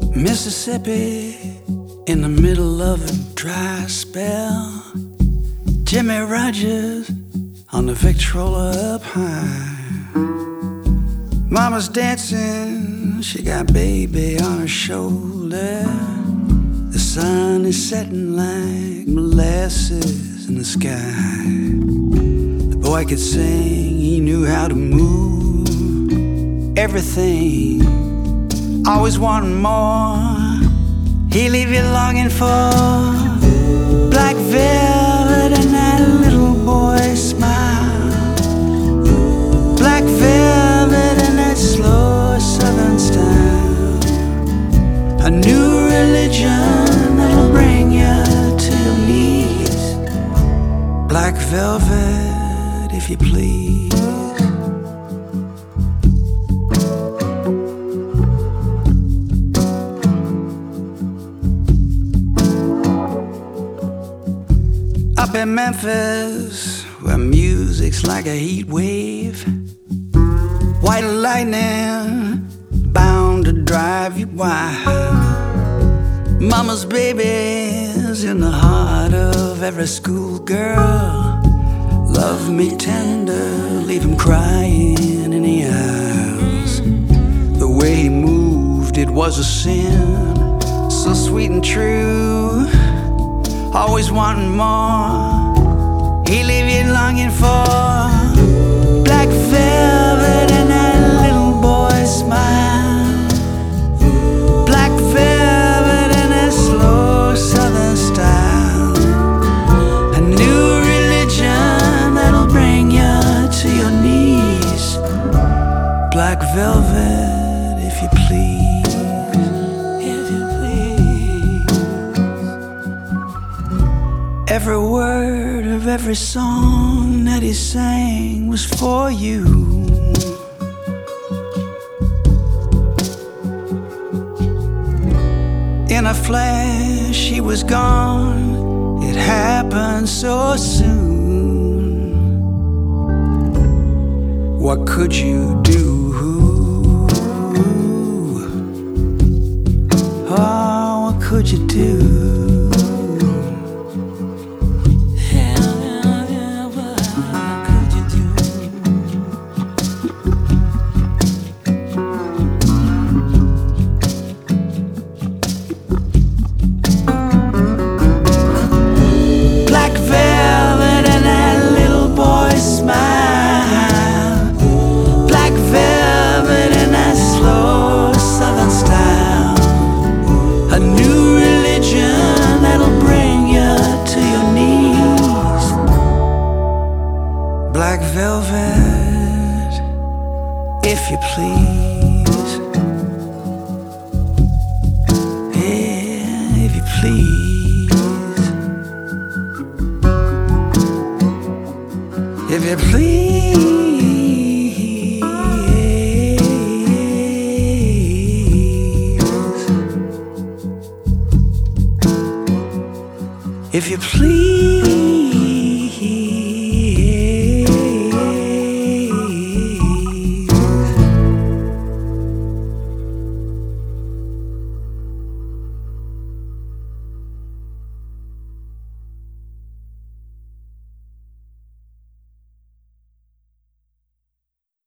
Mississippi, in the middle of a dry spell. Jimmy Rogers on the Victrola up high. Mama's dancing, she got baby on her shoulder. The sun is setting like molasses in the sky. The boy could sing, he knew how to move everything, always wanting more. He leave you longing for black velvet and that little boy's smile. Black velvet and that slow southern style. A new religion that'll bring you to your knees. Black velvet, if you please. Up in Memphis, where music's like a heat wave, white lightning bound to drive you wild. Mama's baby's in the heart of every schoolgirl. Love me tender, leave him crying in the aisles. The way he moved, it was a sin, so sweet and true, always wanting more. He leave you longing for black velvet and that little boy's smile. Black velvet and that slow southern style. A new religion that'll bring you to your knees. Black velvet, if you please. Every word of every song that he sang was for you. In a flash, he was gone. It happened so soon. What could you do? Oh, what could you do? Black velvet, if you please. Yeah, if you please. If you please. If you please.